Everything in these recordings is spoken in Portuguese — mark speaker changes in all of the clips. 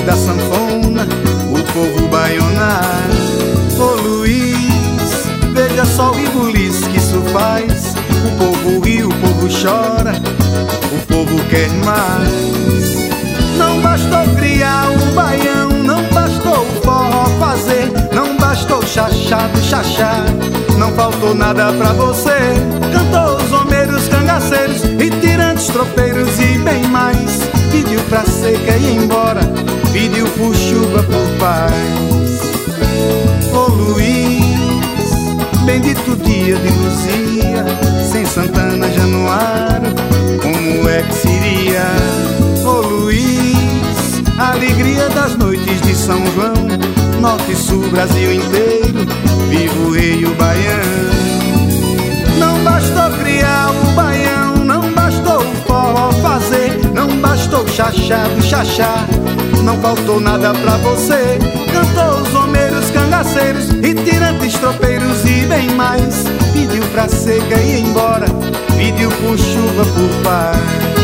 Speaker 1: da sanfona, o povo baianar. Ô Luiz, veja só o ribuliço que isso faz. O povo ri, o povo chora, o povo quer mais. Não bastou criar o baião, não bastou o forró fazer, não bastou o chachá do chachá, não faltou nada pra você. Cantou os homeiros, cangaceiros e tirantes, tropeiros e bem mais. Pediu pra seca ir embora, pediu por chuva, por paz. Ô Luiz, bendito dia de Luzia, sem Santana, Januário, como é que seria? Ô Luiz, alegria das noites de São João, norte, sul, Brasil inteiro, viva o rei e o baião. Não bastou criar o baião, não bastou o forró fazer, não bastou o chachá do chachá, não faltou nada pra você. Cantou os homeiros, cangaceiros e tirantes, tropeiros e bem mais. Pediu pra seca ir embora, pediu por chuva, por paz.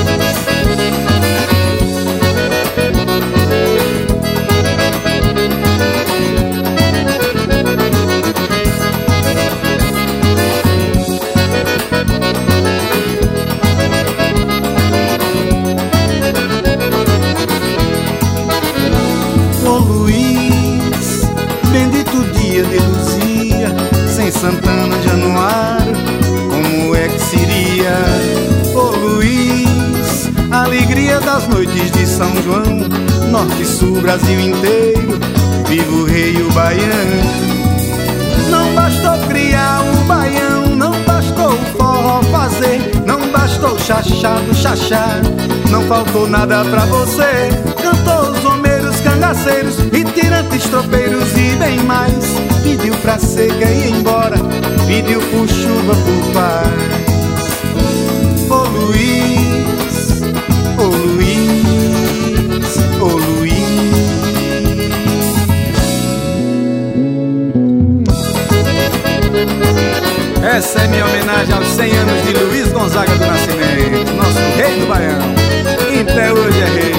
Speaker 1: Santana, Januário, como é que seria? Ô Luiz, alegria das noites de São João, norte, sul, Brasil inteiro, viva o rei e o baião. Não bastou criar o baião, não bastou o forró fazer, não bastou o chachá do chachá, não faltou nada pra você. Cantou os homeiros, cangaceiros e tirantes, tropeiros e bem mais. Pediu pra seca ir embora, pediu por chuva, por paz. Ô Luiz, ô Luiz, ô Luiz. Essa é minha homenagem aos 100 anos de Luiz Gonzaga do Nascimento, nosso rei do Baião, e até hoje é rei.